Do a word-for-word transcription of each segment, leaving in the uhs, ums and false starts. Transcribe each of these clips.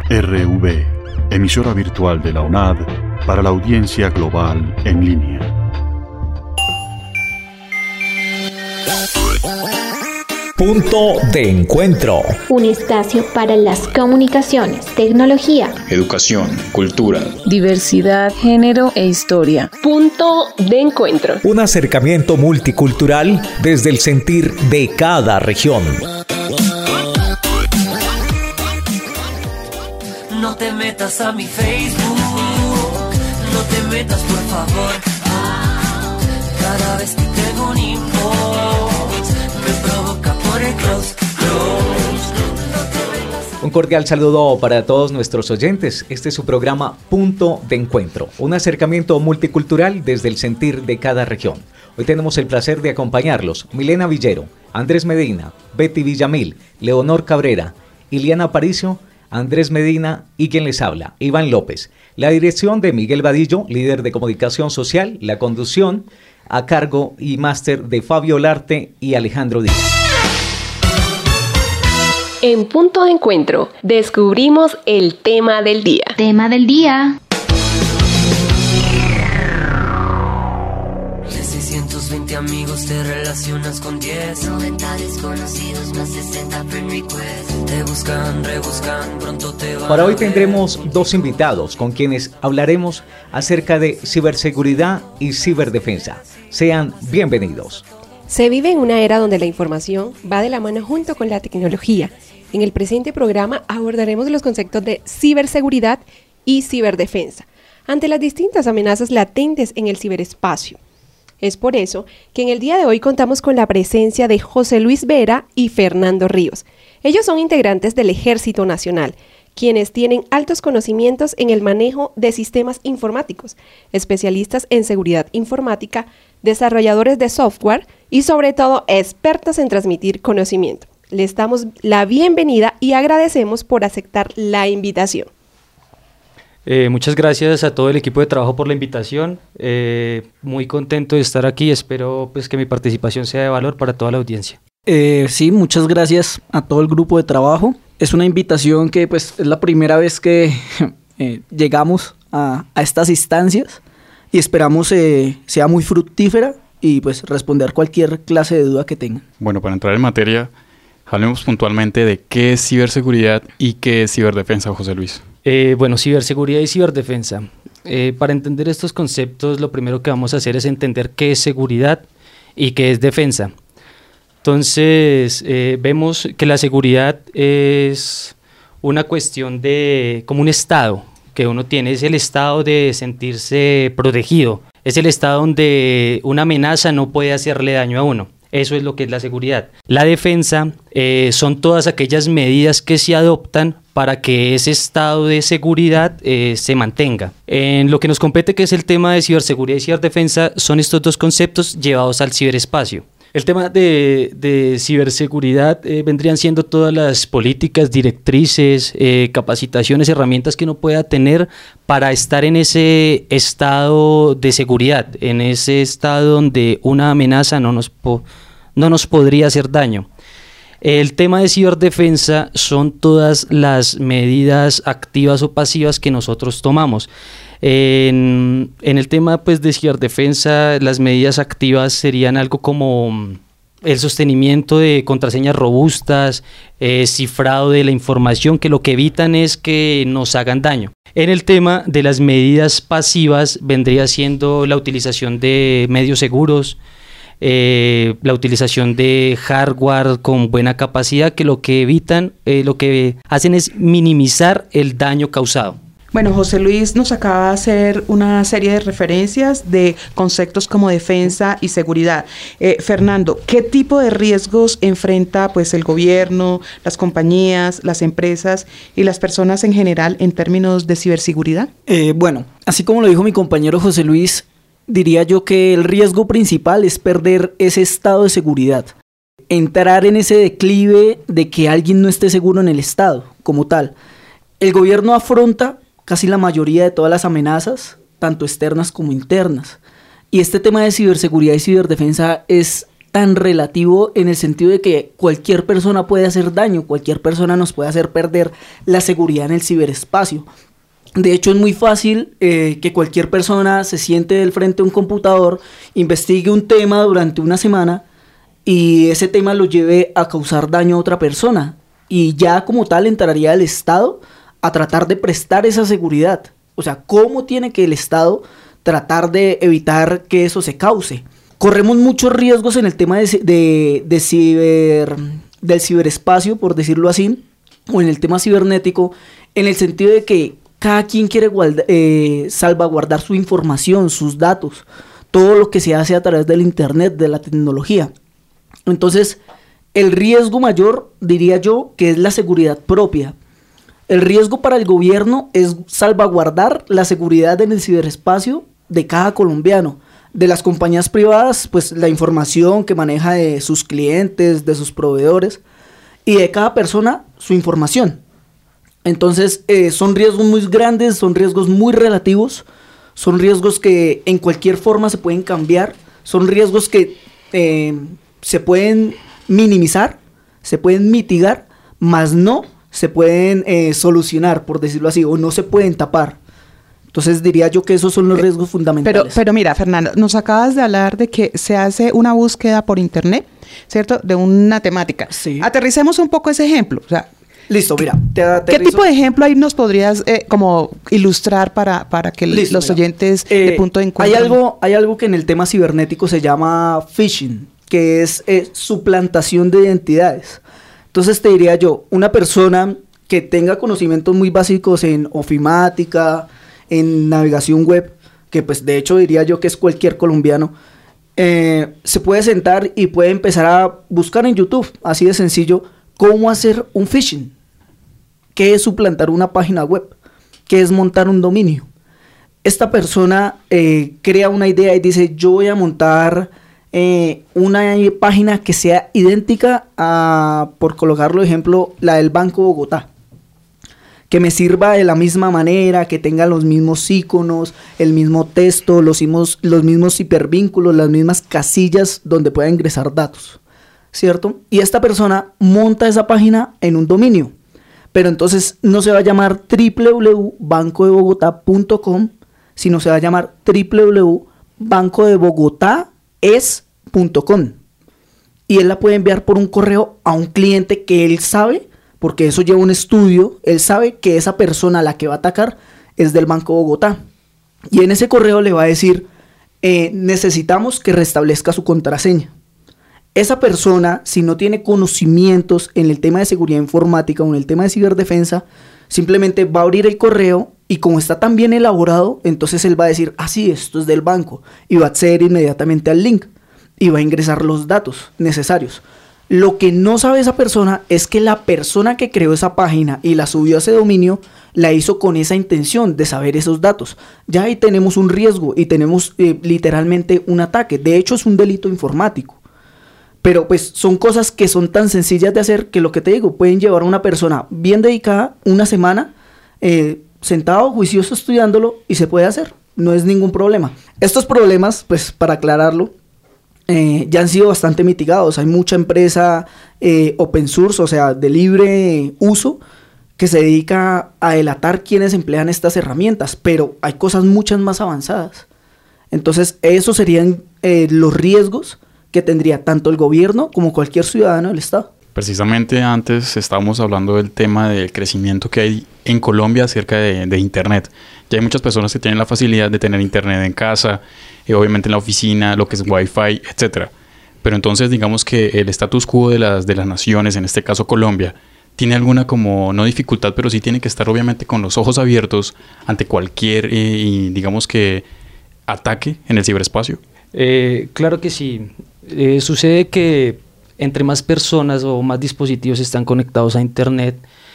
R V, emisora virtual de la U N A D para la audiencia global en línea. Punto de encuentro. Un espacio para las comunicaciones, tecnología, educación, cultura, diversidad, género e historia. Punto de encuentro. Un acercamiento multicultural desde el sentir de cada región. No te metas a mi Facebook, no te metas por favor. Cada vez que tengo un inbox me provoca por el close, close. Un cordial saludo para todos nuestros oyentes. Este es su programa Punto de Encuentro, un acercamiento multicultural desde el sentir de cada región. Hoy tenemos el placer de acompañarlos Milena Villero, Andrés Medina, Betty Villamil, Leonor Cabrera, Iliana Aparicio, Andrés Medina y quien les habla, Iván López. La dirección de Miguel Vadillo, líder de comunicación social, la conducción a cargo y máster de Fabio Olarte y Alejandro Díaz. En Punto de Encuentro descubrimos el tema del día. Tema del día. De seiscientos veinte amigos te relacionas con diez, noventa desconocidos más sesenta friend requests. Te buscan, rebuscan, pronto te van. Para hoy tendremos dos invitados con quienes hablaremos acerca de ciberseguridad y ciberdefensa. Sean bienvenidos. Se vive en una era donde la información va de la mano junto con la tecnología. En el presente programa abordaremos los conceptos de ciberseguridad y ciberdefensa ante las distintas amenazas latentes en el ciberespacio. Es por eso que en el día de hoy contamos con la presencia de José Luis Vera y Fernando Ríos. Ellos son integrantes del Ejército Nacional, quienes tienen altos conocimientos en el manejo de sistemas informáticos, especialistas en seguridad informática, desarrolladores de software y sobre todo expertos en transmitir conocimiento. Les damos la bienvenida y agradecemos por aceptar la invitación. Eh, muchas gracias a todo el equipo de trabajo por la invitación. Eh, muy contento de estar aquí. Espero pues, que mi participación sea de valor para toda la audiencia. Eh, sí, muchas gracias a todo el grupo de trabajo. Es una invitación que pues, es la primera vez que eh, llegamos a, a estas instancias y esperamos eh, sea muy fructífera y pues responder cualquier clase de duda que tengan. Bueno, para entrar en materia, hablemos puntualmente de qué es ciberseguridad y qué es ciberdefensa, José Luis. Eh, bueno, ciberseguridad y ciberdefensa. Eh, para entender estos conceptos, lo primero que vamos a hacer es entender qué es seguridad y qué es defensa. Entonces, eh, vemos que la seguridad es una cuestión de, como un estado que uno tiene, es el estado de sentirse protegido, es el estado donde una amenaza no puede hacerle daño a uno. Eso es lo que es la seguridad. La defensa eh, son todas aquellas medidas que se adoptan para que ese estado de seguridad eh, se mantenga. En lo que nos compete, que es el tema de ciberseguridad y ciberdefensa, son estos dos conceptos llevados al ciberespacio. El tema de, de ciberseguridad eh, vendrían siendo todas las políticas, directrices, eh, capacitaciones, herramientas que uno pueda tener para estar en ese estado de seguridad, en ese estado donde una amenaza no nos, po- no nos podría hacer daño. El tema de ciberdefensa son todas las medidas activas o pasivas que nosotros tomamos. En, en el tema pues, de ciberdefensa, las medidas activas serían algo como el sostenimiento de contraseñas robustas, eh, cifrado de la información, que lo que evitan es que nos hagan daño. En el tema de las medidas pasivas vendría siendo la utilización de medios seguros, eh, la utilización de hardware con buena capacidad, que lo que evitan, eh, lo que hacen es minimizar el daño causado. Bueno, José Luis nos acaba de hacer una serie de referencias de conceptos como defensa y seguridad. Eh, Fernando, ¿qué tipo de riesgos enfrenta pues, el gobierno, las compañías, las empresas y las personas en general en términos de ciberseguridad? Eh, bueno, así como lo dijo mi compañero José Luis, diría yo que el riesgo principal es perder ese estado de seguridad. Entrar en ese declive de que alguien no esté seguro en el estado como tal. El gobierno afronta casi la mayoría de todas las amenazas, tanto externas como internas. Y este tema de ciberseguridad y ciberdefensa es tan relativo en el sentido de que cualquier persona puede hacer daño, cualquier persona nos puede hacer perder la seguridad en el ciberespacio. De hecho, es muy fácil eh, que cualquier persona se siente del frente a un computador, investigue un tema durante una semana y ese tema lo lleve a causar daño a otra persona. Y ya como tal entraría el Estado a tratar de prestar esa seguridad. O sea, ¿cómo tiene que el Estado tratar de evitar que eso se cause? Corremos muchos riesgos en el tema de, de, de ciber, del ciberespacio, por decirlo así, o en el tema cibernético, en el sentido de que cada quien quiere guarda, eh, salvaguardar su información, sus datos, todo lo que se hace a través del internet, de la tecnología. Entonces, el riesgo mayor, diría yo, que es la seguridad propia. El riesgo para el gobierno es salvaguardar la seguridad en el ciberespacio de cada colombiano. De las compañías privadas, pues la información que maneja de sus clientes, de sus proveedores, y de cada persona, su información. Entonces, eh, son riesgos muy grandes, son riesgos muy relativos, son riesgos que en cualquier forma se pueden cambiar, son riesgos que eh, se pueden minimizar, se pueden mitigar, mas no se pueden eh, solucionar, por decirlo así, o no se pueden tapar. Entonces diría yo que esos son los riesgos fundamentales. Pero, pero mira, Fernando, nos acabas de hablar de que se hace una búsqueda por internet, ¿cierto? De una temática. Sí. Aterricemos un poco ese ejemplo. O sea, listo, mira. Te ¿qué tipo de ejemplo ahí nos podrías eh, como ilustrar para, para que listo, los mira. oyentes eh, de punto de encuentro? Hay algo, hay algo que en el tema cibernético se llama phishing, que es eh, suplantación de identidades. Entonces te diría yo, una persona que tenga conocimientos muy básicos en ofimática, en navegación web, que pues de hecho diría yo que es cualquier colombiano, eh, se puede sentar y puede empezar a buscar en YouTube, así de sencillo, cómo hacer un phishing, qué es suplantar una página web, qué es montar un dominio. Esta persona eh, crea una idea y dice, yo voy a montar eh, una página que sea idéntica a, por colocarlo de ejemplo, la del Banco Bogotá, que me sirva de la misma manera, que tenga los mismos iconos, el mismo texto, los mismos, los mismos hipervínculos, las mismas casillas donde pueda ingresar datos, ¿cierto? Y esta persona monta esa página en un dominio, pero entonces no se va a llamar doble u doble u doble u punto banco de bogotá punto com, sino se va a llamar doble u doble u doble u punto banco de bogotá es punto com. Y él la puede enviar por un correo a un cliente que él sabe, porque eso lleva un estudio, él sabe que esa persona a la que va a atacar es del Banco Bogotá. Y en ese correo le va a decir, eh, necesitamos que restablezca su contraseña. Esa persona, si no tiene conocimientos en el tema de seguridad informática o en el tema de ciberdefensa, simplemente va a abrir el correo y como está tan bien elaborado, entonces él va a decir, ah, sí, esto es del banco, y va a acceder inmediatamente al link y va a ingresar los datos necesarios. Lo que no sabe esa persona es que la persona que creó esa página y la subió a ese dominio, la hizo con esa intención de saber esos datos. Ya ahí tenemos un riesgo y tenemos eh, literalmente un ataque. De hecho, es un delito informático. Pero pues son cosas que son tan sencillas de hacer que lo que te digo, pueden llevar a una persona bien dedicada una semana, eh, sentado, juicioso, estudiándolo y se puede hacer. No es ningún problema. Estos problemas, pues para aclararlo, Eh, ya han sido bastante mitigados. Hay mucha empresa eh, open source, o sea, de libre uso, que se dedica a delatar quienes emplean estas herramientas, pero hay cosas muchas más avanzadas. Entonces, esos serían eh, los riesgos que tendría tanto el gobierno como cualquier ciudadano del Estado. Precisamente antes estábamos hablando del tema del crecimiento que hay en Colombia acerca de, de Internet. Ya hay muchas personas que tienen la facilidad de tener Internet en casa, eh, obviamente en la oficina, lo que es Wi-Fi, etcétera. Pero entonces digamos que el status quo de las, de las naciones, en este caso Colombia, tiene alguna como, no dificultad, pero sí tiene que estar obviamente con los ojos abiertos ante cualquier, eh, y digamos que, ataque en el ciberespacio. Eh, claro que sí. Eh, sucede que entre más personas o más dispositivos están conectados a Internet,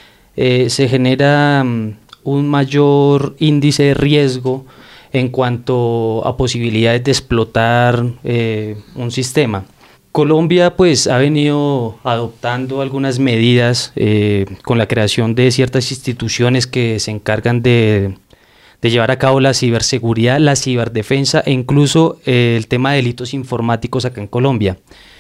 eh, se genera um, un mayor índice de riesgo en cuanto a posibilidades de explotar eh, un sistema. Colombia pues ha venido adoptando algunas medidas eh, con la creación de ciertas instituciones que se encargan de, de llevar a cabo la ciberseguridad, la ciberdefensa e incluso eh, el tema de delitos informáticos acá en Colombia.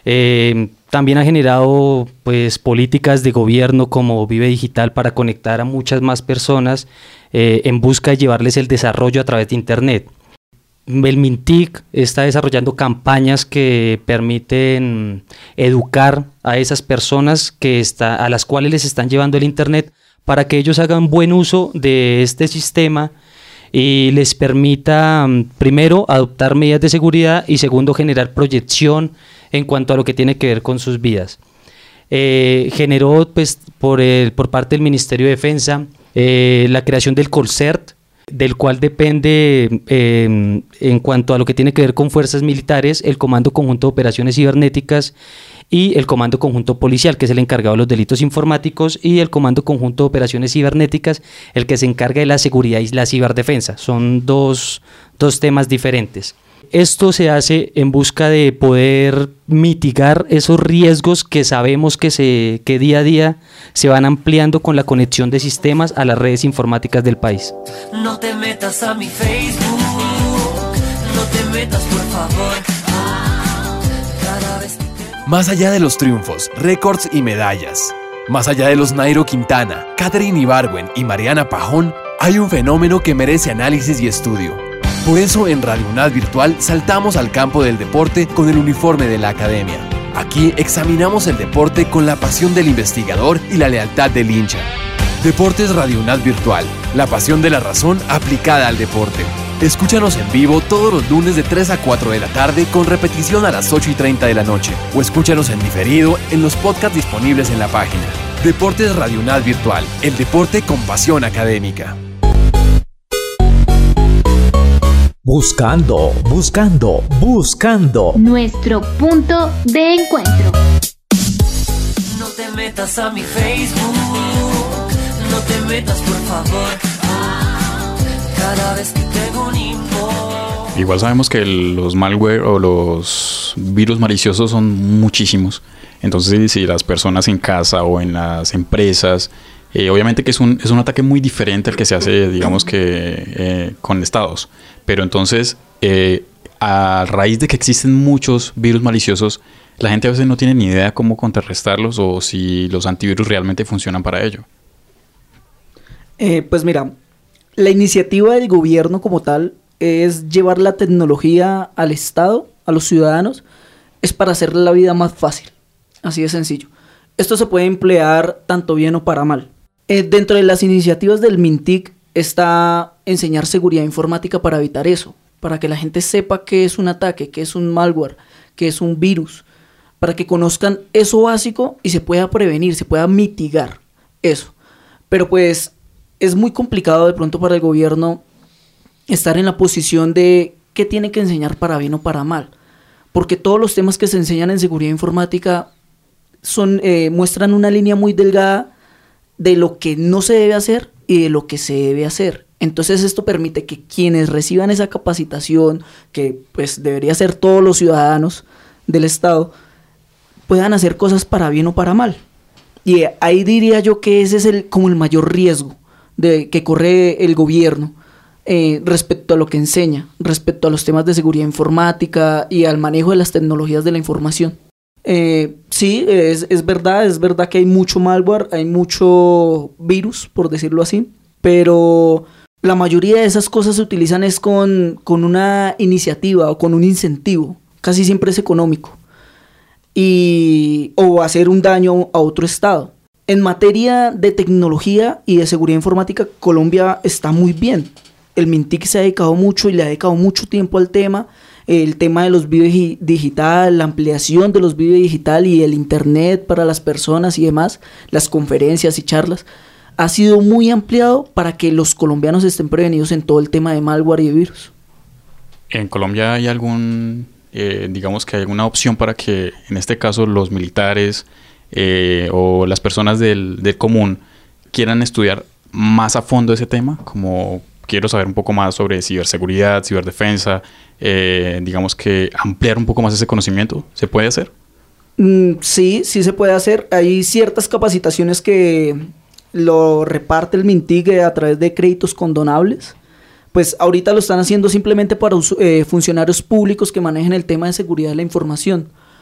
Eh, también ha generado pues políticas de gobierno como Vive Digital para conectar a muchas más personas eh, en busca de llevarles el desarrollo a través de Internet. El MINTIC está desarrollando campañas que permiten educar a esas personas que está, a las cuales les están llevando el Internet para que ellos hagan buen uso de este sistema y les permita, primero, adoptar medidas de seguridad y segundo, generar proyección en cuanto a lo que tiene que ver con sus vidas. Eh, generó pues, por, el, por parte del Ministerio de Defensa eh, la creación del COLCERT, del cual depende eh, en cuanto a lo que tiene que ver con fuerzas militares, el Comando Conjunto de Operaciones Cibernéticas y el Comando Conjunto Policial, que es el encargado de los delitos informáticos, y el Comando Conjunto de Operaciones Cibernéticas, el que se encarga de la seguridad y la ciberdefensa. Son dos, dos temas diferentes. Esto se hace en busca de poder mitigar esos riesgos que sabemos que, se, que día a día se van ampliando con la conexión de sistemas a las redes informáticas del país. No te metas a mi Facebook, no te metas por favor. Cada vez que te... Más allá de los triunfos, récords y medallas, más allá de los Nairo Quintana, Katherine Ibargüen y Mariana Pajón, hay un fenómeno que merece análisis y estudio. Por eso en Radio UNAD Virtual saltamos al campo del deporte con el uniforme de la academia. Aquí examinamos el deporte con la pasión del investigador y la lealtad del hincha. Deportes Radio UNAD Virtual, la pasión de la razón aplicada al deporte. Escúchanos en vivo todos los lunes de tres a cuatro de la tarde con repetición a las ocho y treinta de la noche. O escúchanos en diferido en los podcasts disponibles en la página. Deportes Radio UNAD Virtual, el deporte con pasión académica. Buscando, buscando, buscando. Nuestro punto de encuentro. No te metas a mi Facebook, no te metas por favor. Cada vez que tengo un info. Igual sabemos que el, los malware o los virus maliciosos son muchísimos. Entonces, si las personas en casa o en las empresas, eh, obviamente que es un, es un ataque muy diferente al que se hace, digamos que eh, con estados. Pero entonces, eh, a raíz de que existen muchos virus maliciosos, la gente a veces no tiene ni idea cómo contrarrestarlos o si los antivirus realmente funcionan para ello. Eh, pues mira, la iniciativa del gobierno como tal es llevar la tecnología al Estado, a los ciudadanos, es para hacerle la vida más fácil. Así de sencillo. Esto se puede emplear tanto bien o para mal. Eh, dentro de las iniciativas del MINTIC está enseñar seguridad informática para evitar eso, para que la gente sepa qué es un ataque, qué es un malware, qué es un virus, para que conozcan eso básico y se pueda prevenir, se pueda mitigar eso. Pero pues es muy complicado de pronto para el gobierno estar en la posición de qué tiene que enseñar para bien o para mal, porque todos los temas que se enseñan en seguridad informática son, eh, muestran una línea muy delgada de lo que no se debe hacer y de lo que se debe hacer. Entonces esto permite que quienes reciban esa capacitación, que pues debería ser todos los ciudadanos del Estado, puedan hacer cosas para bien o para mal. Y ahí diría yo que ese es el, como el mayor riesgo de, que corre el gobierno eh, respecto a lo que enseña, respecto a los temas de seguridad informática y al manejo de las tecnologías de la información. Eh, sí, es, es verdad, es verdad que hay mucho malware, hay mucho virus, por decirlo así, pero la mayoría de esas cosas se utilizan es con, con una iniciativa o con un incentivo, casi siempre es económico, y, o hacer un daño a otro estado. En materia de tecnología y de seguridad informática, Colombia está muy bien. El MINTIC se ha dedicado mucho y le ha dedicado mucho tiempo al tema. El tema de los videos digital, la ampliación de los videos digital y el internet para las personas y demás, las conferencias y charlas, ha sido muy ampliado para que los colombianos estén prevenidos en todo el tema de malware y de virus. ¿En Colombia hay algún, eh, digamos que hay alguna opción para que en este caso los militares eh, o las personas del, del común quieran estudiar más a fondo ese tema? Como quiero saber un poco más sobre ciberseguridad, ciberdefensa, eh, digamos que ampliar un poco más ese conocimiento, ¿se puede hacer? Mm, sí, sí se puede hacer. Hay ciertas capacitaciones que lo reparte el MINTIC a través de créditos condonables. Pues ahorita lo están haciendo simplemente para eh, funcionarios públicos que manejen el tema de seguridad de la información.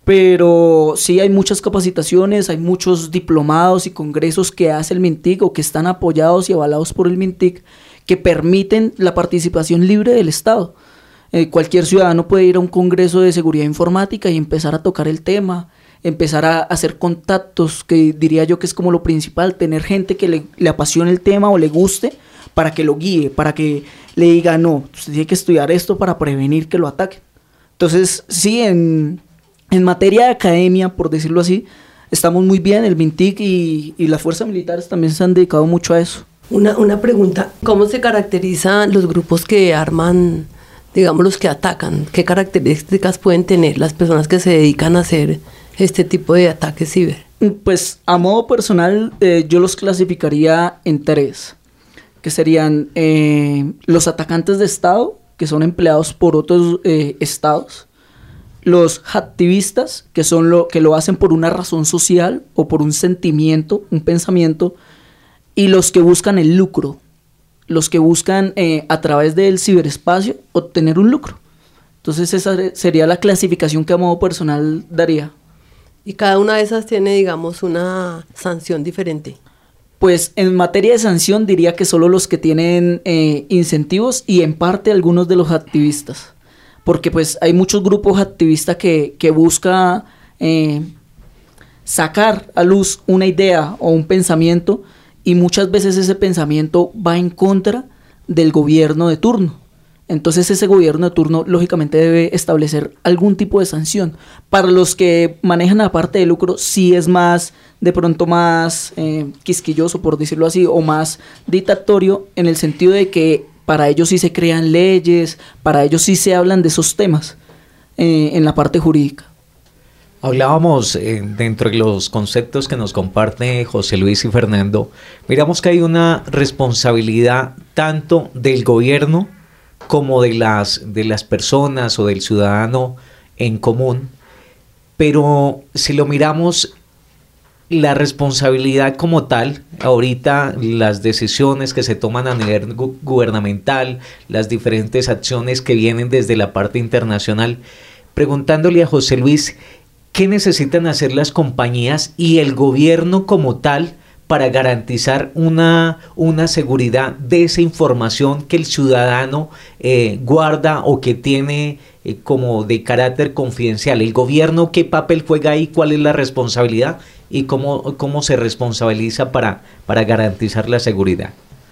Pero sí hay muchas capacitaciones, hay muchos diplomados y congresos que hace el MINTIC o que están apoyados y avalados por el MINTIC que permiten la participación libre del Estado. Eh, cualquier ciudadano puede ir a un congreso de seguridad informática y empezar a tocar el tema, empezar a hacer contactos, que diría yo que es como lo principal, tener gente que le, le apasione el tema o le guste para que lo guíe, para que le diga, no, usted tiene que estudiar esto para prevenir que lo ataquen. Entonces, sí, en... En materia de academia, por decirlo así, estamos muy bien, el MINTIC y, y las fuerzas militares también se han dedicado mucho a eso. Una, una pregunta, ¿cómo se caracterizan los grupos que arman, digamos, los que atacan? ¿Qué características pueden tener las personas que se dedican a hacer este tipo de ataques ciber? Pues a modo personal eh, yo los clasificaría en tres, que serían eh, los atacantes de Estado, que son empleados por otros eh, estados, los hacktivistas, que son lo que lo hacen por una razón social o por un sentimiento, un pensamiento, y los que buscan el lucro, los que buscan eh, a través del ciberespacio obtener un lucro. Entonces esa sería la clasificación que a modo personal daría. ¿Y cada una de esas tiene, digamos, una sanción diferente? Pues en materia de sanción diría que solo los que tienen eh, incentivos y en parte algunos de los activistas. Porque pues hay muchos grupos activistas que, que buscan eh, sacar a luz una idea o un pensamiento y muchas veces ese pensamiento va en contra del gobierno de turno. Entonces ese gobierno de turno lógicamente debe establecer algún tipo de sanción. Para los que manejan la parte de lucro sí es más, de pronto más eh, quisquilloso, por decirlo así, o más dictatorio en el sentido de que para ellos sí se crean leyes, para ellos sí se hablan de esos temas eh, en la parte jurídica. Hablábamos eh, dentro de los conceptos que nos comparte José Luis y Fernando, miramos que hay una responsabilidad tanto del gobierno como de las, de las personas o del ciudadano en común, pero si lo miramos, la responsabilidad como tal, ahorita las decisiones que se toman a nivel gu- gubernamental, las diferentes acciones que vienen desde la parte internacional, preguntándole a José Luis, ¿qué necesitan hacer las compañías y el gobierno como tal para garantizar una, una seguridad de esa información que el ciudadano eh, guarda o que tiene eh, como de carácter confidencial? ¿El gobierno qué papel juega ahí? ¿Cuál es la responsabilidad? ¿Y cómo, cómo se responsabiliza para, para garantizar la seguridad?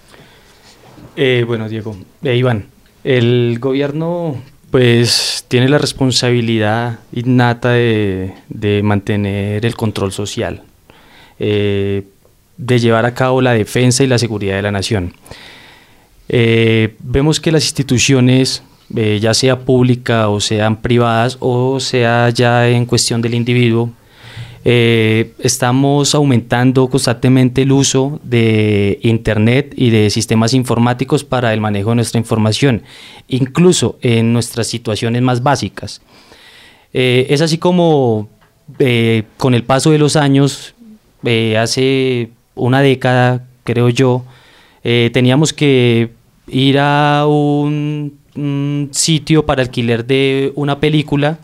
Eh, bueno, Diego, eh, Iván, el gobierno pues tiene la responsabilidad innata de, de mantener el control social, eh, de llevar a cabo la defensa y la seguridad de la nación. Eh, vemos que las instituciones, eh, ya sea pública o sean privadas o sea ya en cuestión del individuo, Eh, estamos aumentando constantemente el uso de Internet y de sistemas informáticos para el manejo de nuestra información, incluso en nuestras situaciones más básicas. Eh, es así como eh, con el paso de los años, eh, hace una década, creo yo, eh, teníamos que ir a un, un sitio para alquiler de una película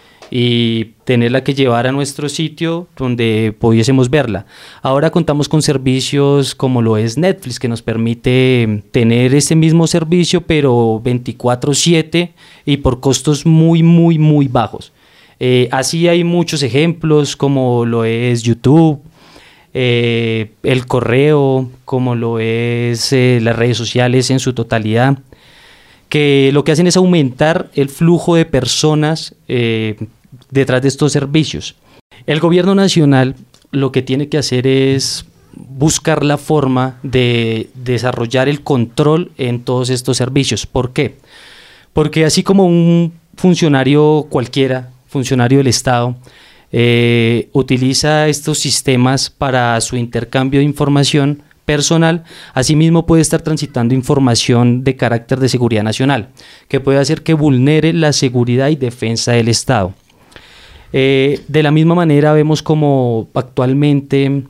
y tenerla que llevar a nuestro sitio donde pudiésemos verla. Ahora contamos con servicios como lo es Netflix, que nos permite tener ese mismo servicio pero veinticuatro siete y por costos muy muy muy bajos. Eh, así hay muchos ejemplos como lo es YouTube, eh, el correo, como lo es eh, las redes sociales en su totalidad, que lo que hacen es aumentar el flujo de personas eh, detrás de estos servicios. El gobierno nacional lo que tiene que hacer es buscar la forma de desarrollar el control en todos estos servicios. ¿Por qué? Porque así como un funcionario cualquiera, funcionario del Estado, eh, utiliza estos sistemas para su intercambio de información personal, asimismo puede estar transitando información de carácter de seguridad nacional, que puede hacer que vulnere la seguridad y defensa del Estado. Eh, de la misma manera vemos como actualmente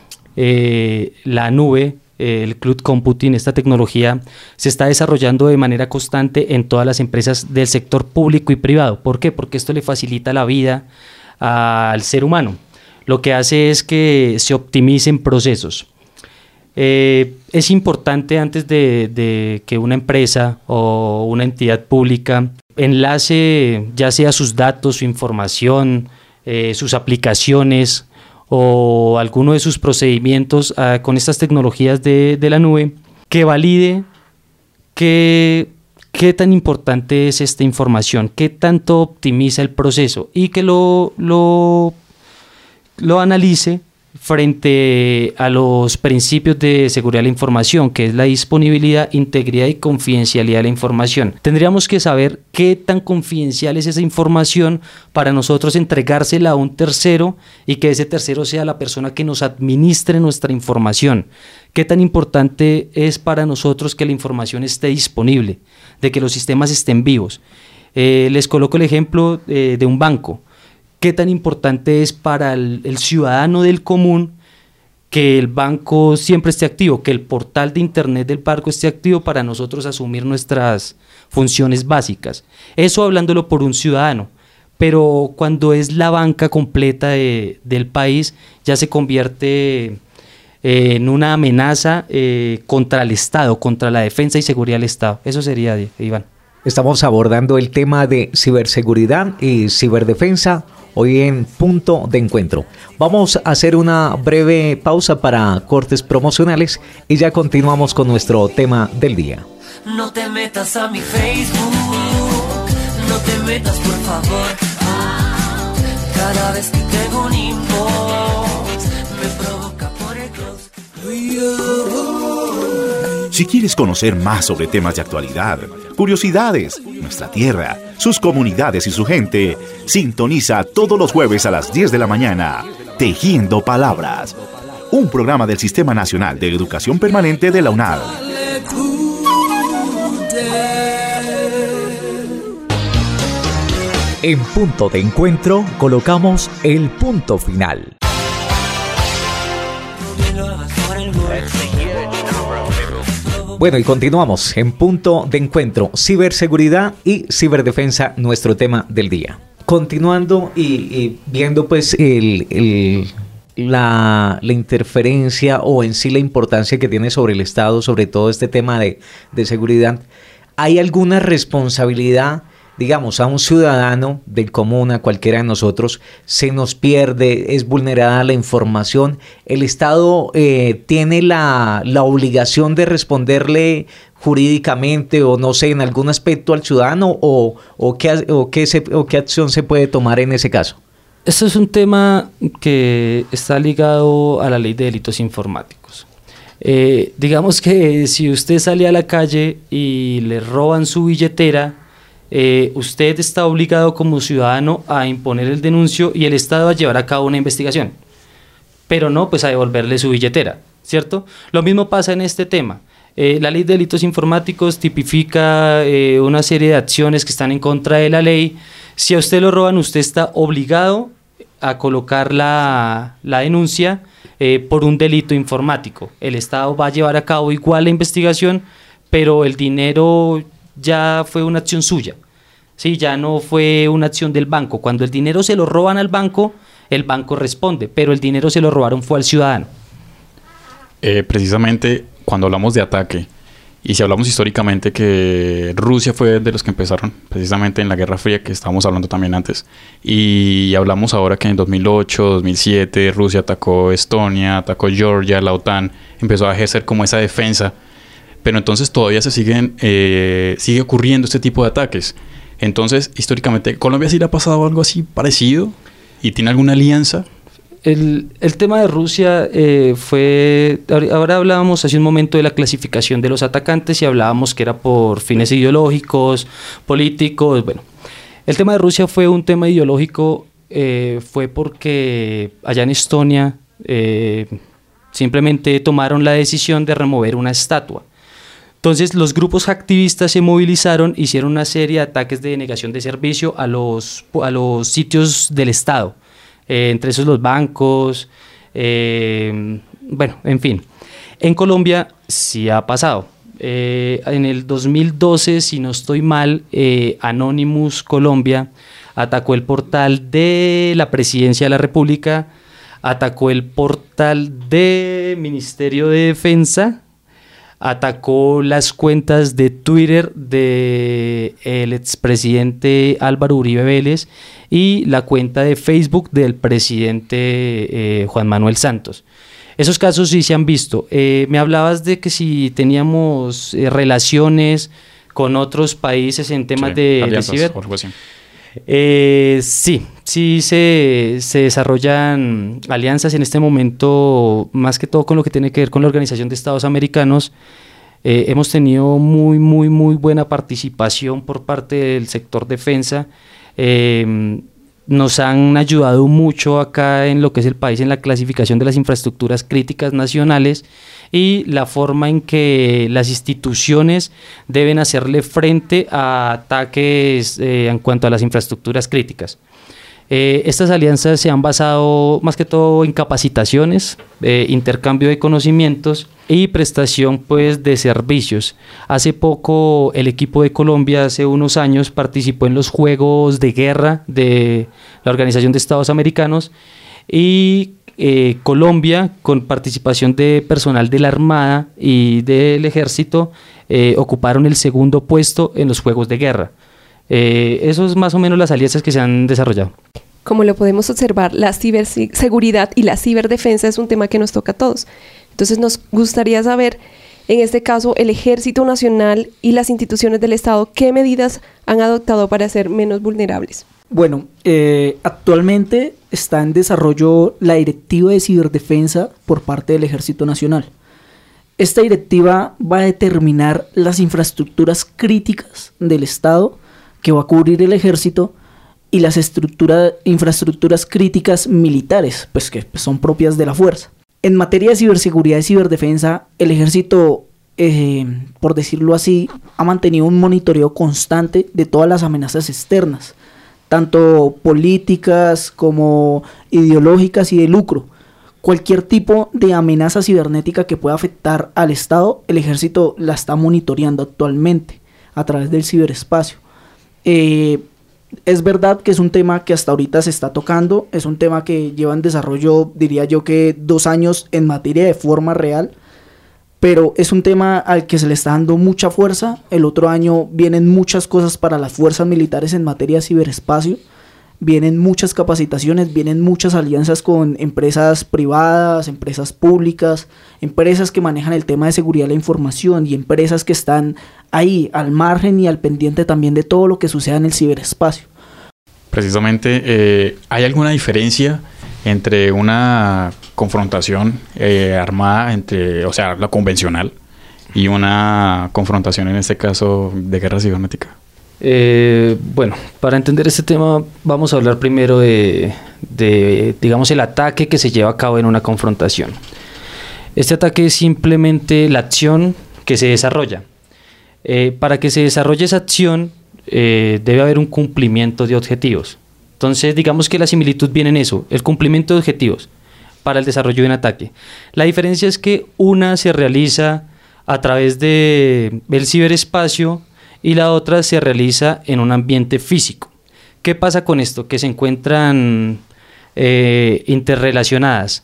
eh, la nube, eh, el cloud computing, esta tecnología se está desarrollando de manera constante en todas las empresas del sector público y privado. ¿Por qué? Porque esto le facilita la vida al ser humano. Lo que hace es que se optimicen procesos. Eh, es importante antes de, de que una empresa o una entidad pública enlace ya sea sus datos, su información, eh, sus aplicaciones o alguno de sus procedimientos uh, con estas tecnologías de, de la nube, que valide que, qué tan importante es esta información, qué tanto optimiza el proceso y que lo, lo, lo analice frente a los principios de seguridad de la información, que es la disponibilidad, integridad y confidencialidad de la información. Tendríamos que saber qué tan confidencial es esa información para nosotros entregársela a un tercero y que ese tercero sea la persona que nos administre nuestra información. Qué tan importante es para nosotros que la información esté disponible, de que los sistemas estén vivos. Eh, les coloco el ejemplo eh, de un banco. ¿Qué tan importante es para el, el ciudadano del común que el banco siempre esté activo, que el portal de internet del banco esté activo para nosotros asumir nuestras funciones básicas? Eso hablándolo por un ciudadano, pero cuando es la banca completa de, del país ya se convierte eh, en una amenaza eh, contra el Estado, contra la defensa y seguridad del Estado. Eso sería, Iván. Estamos abordando el tema de ciberseguridad y ciberdefensa hoy en Punto de Encuentro. Vamos a hacer una breve pausa para cortes promocionales y ya continuamos con nuestro tema del día. No te metas a mi Facebook, no te metas por favor. Cada vez que tengo un inbox me provoca por el close. Si quieres conocer más sobre temas de actualidad, curiosidades, nuestra tierra, sus comunidades y su gente, sintoniza todos los jueves a las diez de la mañana, Tejiendo Palabras, un programa del Sistema Nacional de Educación Permanente de la UNAD. En Punto de Encuentro colocamos el punto final. Bueno, y continuamos en Punto de Encuentro, ciberseguridad y ciberdefensa, nuestro tema del día. Continuando y, y viendo pues el, el, la, la interferencia o en sí la importancia que tiene sobre el Estado, sobre todo este tema de, de seguridad, ¿hay alguna responsabilidad, digamos, a un ciudadano del común, a cualquiera de nosotros, se nos pierde, es vulnerada la información? ¿El Estado eh, tiene la, la obligación de responderle jurídicamente o no sé, en algún aspecto al ciudadano o, o, qué, o, qué, se, o qué acción se puede tomar en ese caso? Esto es un tema que está ligado a la ley de delitos informáticos. Eh, digamos que si usted sale a la calle y le roban su billetera, Eh, usted está obligado como ciudadano a imponer el denuncio y el Estado a llevar a cabo una investigación, pero no pues a devolverle su billetera, ¿cierto? Lo mismo pasa en este tema. Eh, la ley de delitos informáticos tipifica eh, una serie de acciones que están en contra de la ley. Si a usted lo roban, usted está obligado a colocar la, la denuncia eh, por un delito informático. El Estado va a llevar a cabo igual la investigación, pero el dinero ya fue una acción suya, ¿sí? Ya no fue una acción del banco. Cuando el dinero se lo roban al banco, el banco responde, pero el dinero se lo robaron fue al ciudadano. Eh, precisamente cuando hablamos de ataque, y si hablamos históricamente que Rusia fue de los que empezaron precisamente en la Guerra Fría, que estábamos hablando también antes, y hablamos ahora que en dos mil ocho, dos mil siete Rusia atacó Estonia, atacó Georgia, la OTAN empezó a ejercer como esa defensa. Pero entonces todavía se siguen eh, sigue ocurriendo este tipo de ataques. Entonces, históricamente, ¿Colombia sí le ha pasado algo así parecido? ¿Y tiene alguna alianza? El, el tema de Rusia eh, fue... Ahora hablábamos hace un momento de la clasificación de los atacantes y hablábamos que era por fines ideológicos, políticos, bueno. El tema de Rusia fue un tema ideológico, eh, fue porque allá en Estonia eh, simplemente tomaron la decisión de remover una estatua. Entonces los grupos activistas se movilizaron, hicieron una serie de ataques de denegación de servicio a los, a los sitios del Estado, eh, entre esos los bancos, eh, bueno, en fin. En Colombia sí ha pasado. Eh, en el dos mil doce, si no estoy mal, eh, Anonymous Colombia atacó el portal de la Presidencia de la República, atacó el portal del Ministerio de Defensa, atacó las cuentas de Twitter del expresidente Álvaro Uribe Vélez y la cuenta de Facebook del presidente eh, Juan Manuel Santos. Esos casos sí se han visto. Eh, me hablabas de que si teníamos eh, relaciones con otros países en temas sí, de, de ciber. Eh, sí, sí se, se desarrollan alianzas en este momento, más que todo con lo que tiene que ver con la Organización de Estados Americanos. Eh, hemos tenido muy, muy, muy buena participación por parte del sector defensa. Eh, nos han ayudado mucho acá en lo que es el país en la clasificación de las infraestructuras críticas nacionales y la forma en que las instituciones deben hacerle frente a ataques eh, en cuanto a las infraestructuras críticas. Eh, estas alianzas se han basado más que todo en capacitaciones, eh, intercambio de conocimientos y prestación pues, de servicios. Hace poco el equipo de Colombia, hace unos años, participó en los Juegos de Guerra de la Organización de Estados Americanos y eh, Colombia, con participación de personal de la Armada y del Ejército, eh, ocuparon el segundo puesto en los Juegos de Guerra. Eh, eso es más o menos las alianzas que se han desarrollado. Como lo podemos observar, la ciberseguridad y la ciberdefensa es un tema que nos toca a todos. Entonces nos gustaría saber, en este caso, el Ejército Nacional y las instituciones del Estado, ¿qué medidas han adoptado para ser menos vulnerables? Bueno, eh, actualmente está en desarrollo la Directiva de Ciberdefensa por parte del Ejército Nacional. Esta directiva va a determinar las infraestructuras críticas del Estado que va a cubrir el Ejército y las estructura, infraestructuras críticas militares, pues que son propias de la fuerza. En materia de ciberseguridad y ciberdefensa, el Ejército, eh, por decirlo así, ha mantenido un monitoreo constante de todas las amenazas externas, tanto políticas como ideológicas y de lucro. Cualquier tipo de amenaza cibernética que pueda afectar al Estado, el Ejército la está monitoreando actualmente a través del ciberespacio. Eh, es verdad que es un tema que hasta ahorita se está tocando, es un tema que lleva en desarrollo, diría yo que dos años en materia de forma real, pero es un tema al que se le está dando mucha fuerza. El otro año vienen muchas cosas para las fuerzas militares en materia de ciberespacio, vienen muchas capacitaciones, vienen muchas alianzas con empresas privadas, empresas públicas, empresas que manejan el tema de seguridad de la información y empresas que están ahí al margen y al pendiente también de todo lo que suceda en el ciberespacio. Precisamente, eh, ¿hay alguna diferencia entre una confrontación eh, armada, entre, o sea, la convencional, y una confrontación en este caso de guerra cibernética? Eh, bueno, para entender este tema vamos a hablar primero de, de, digamos, el ataque que se lleva a cabo en una confrontación. Este ataque es simplemente la acción que se desarrolla. Eh, para que se desarrolle esa acción eh, debe haber un cumplimiento de objetivos. Entonces, digamos que la similitud viene en eso, el cumplimiento de objetivos para el desarrollo de un ataque. La diferencia es que una se realiza a través de el ciberespacio y la otra se realiza en un ambiente físico. ¿Qué pasa con esto? Que se encuentran eh, interrelacionadas.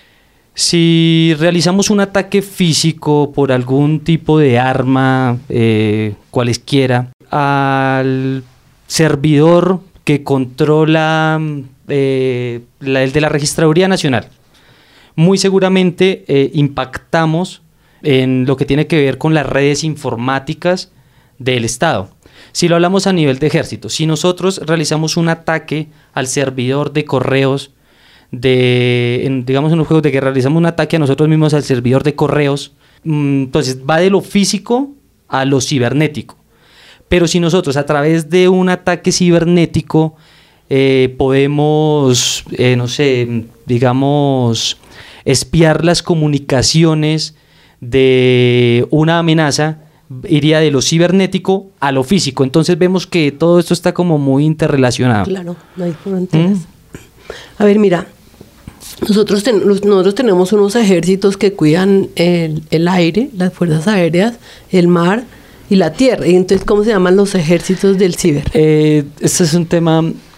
Si realizamos un ataque físico por algún tipo de arma, eh, cualesquiera, al servidor que controla eh, la, el de la Registraduría Nacional, muy seguramente eh, impactamos en lo que tiene que ver con las redes informáticas del Estado. Si lo hablamos a nivel de ejército, si nosotros realizamos un ataque al servidor de correos, de, en, digamos en los juegos de guerra, realizamos un ataque a nosotros mismos al servidor de correos, mmm, entonces va de lo físico a lo cibernético. Pero si nosotros a través de un ataque cibernético eh, podemos, eh, no sé, digamos, espiar las comunicaciones de una amenaza, iría de lo cibernético a lo físico. Entonces vemos que todo esto está como muy interrelacionado. Claro, no hay fronteras. ¿Mm? A ver, mira, nosotros, ten, nosotros tenemos unos ejércitos que cuidan el, el aire, las fuerzas aéreas, el mar y la tierra. Y entonces, ¿cómo se llaman los ejércitos del ciber? Eh, este es un tema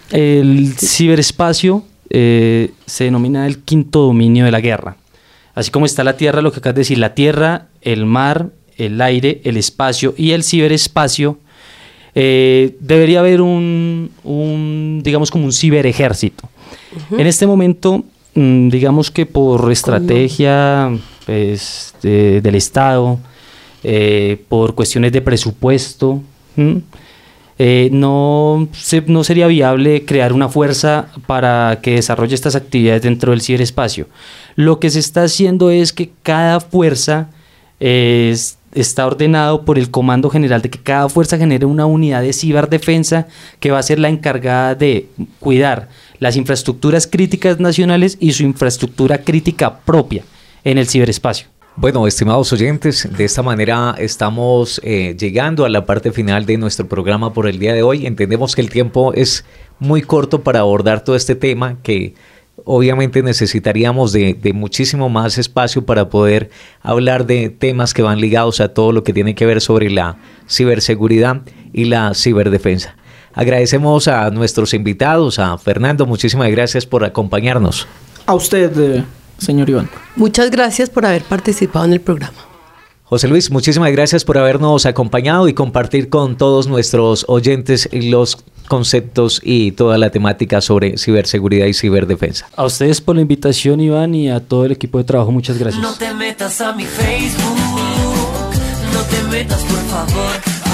El ciberespacio eh, se denomina el quinto dominio de la guerra. Así como está la tierra, lo que acabas de decir, la tierra, el mar, el aire, el espacio y el ciberespacio, eh, debería haber un, un, digamos, como un ciberejército. Uh-huh. En este momento, mmm, digamos que por estrategia pues, de, del Estado, eh, por cuestiones de presupuesto, ¿m? Eh, no, se, no sería viable crear una fuerza para que desarrolle estas actividades dentro del ciberespacio. Lo que se está haciendo es que cada fuerza eh, es, está ordenado por el Comando General, de que cada fuerza genere una unidad de ciberdefensa que va a ser la encargada de cuidar las infraestructuras críticas nacionales y su infraestructura crítica propia en el ciberespacio. Bueno, estimados oyentes, de esta manera estamos eh, llegando a la parte final de nuestro programa por el día de hoy. Entendemos que el tiempo es muy corto para abordar todo este tema, que obviamente necesitaríamos de, de muchísimo más espacio para poder hablar de temas que van ligados a todo lo que tiene que ver sobre la ciberseguridad y la ciberdefensa. Agradecemos a nuestros invitados, a Fernando, muchísimas gracias por acompañarnos. A usted, eh, señor Iván. Muchas gracias por haber participado en el programa. José Luis, muchísimas gracias por habernos acompañado y compartir con todos nuestros oyentes los conceptos y toda la temática sobre ciberseguridad y ciberdefensa. A ustedes por la invitación, Iván, y a todo el equipo de trabajo, muchas gracias. No te metas a mi Facebook, no te metas por favor.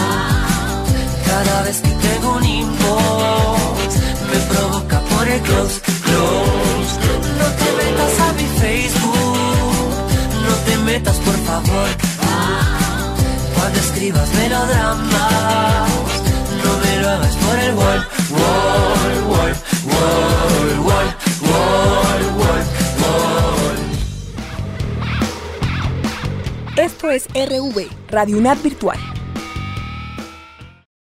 Cada vez que tengo un inbox, me provoca por el close, close. No te metas a mi Facebook, no te metas por favor. Cuando escribas melodramas, no me lo hagas por el wall, wall, wall, wall, wall, wall, wall, wall. Esto es R V, Radio UNAD Virtual.